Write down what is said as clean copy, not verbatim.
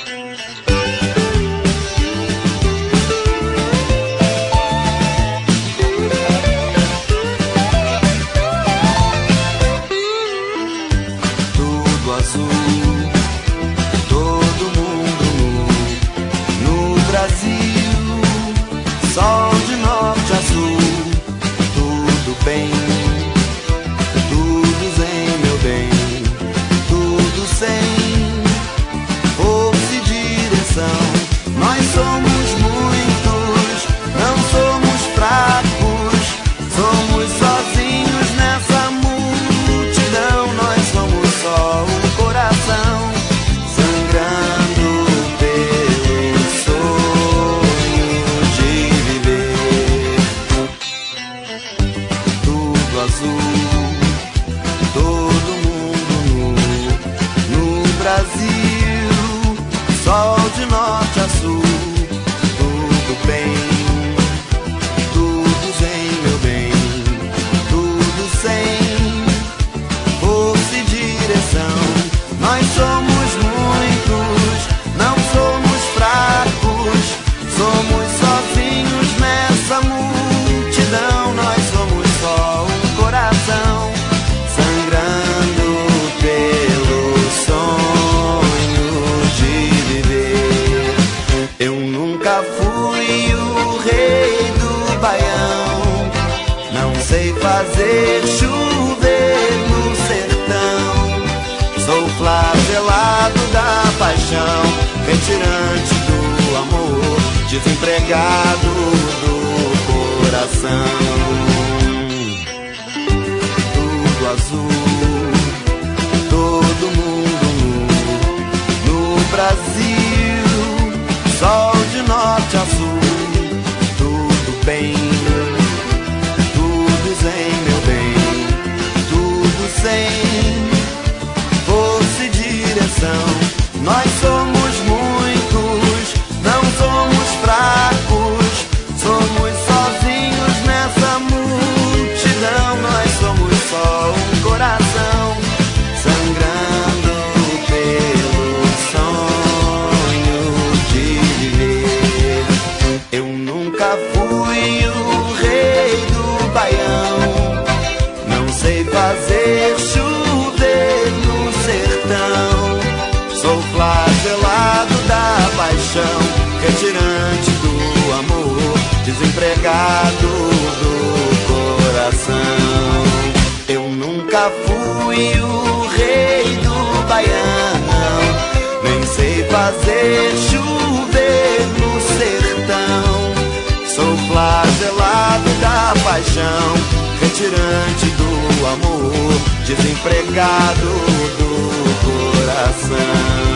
Tudo azul, todo mundo nu. No Brasil, sol de norte a sul. Tudo bem, tudo zen, meu bem. Tudo sem força e direção. Nós somos muitos, não somos fracos. Somos sozinhos nessa multidão. Nós somos só um coração sangrando pelo sonho de viver. Tudo azul, todo mundo nu. No Brasil, sol de norte a sul. Tudo bem, tudo zen, meu bem. Tudo sem força e direção. Nós somos muitos, não somos fracos. Somos sozinhos nessa multidão. Nós somos só um coração sangrando pelo sonho de viver. Eu nunca fui o rei do baião. Não sei fazer chover no sertão. Sou flagelado da paixão, retirante do amor, desempregado do coração. Tudo azul, todo mundo nu. No Brasil, sol de norte a sul. Tudo bem, tudo zen, meu bem. Tudo sem força e direção. Nós somos muitos, não somos fracos. Somos sozinhos nessa multidão. Nós somos só um coração sangrando pelo sonho de viver. Eu nunca fui o rei do baião. Não sei fazer chover no sertão. Sou flagelado da paixão, retirante do amor, desempregado do coração. Eu nunca fui o rei do baião. Nem sei fazer chover no sertão. Sou flagelado da paixão, retirante do amor, desempregado do coração.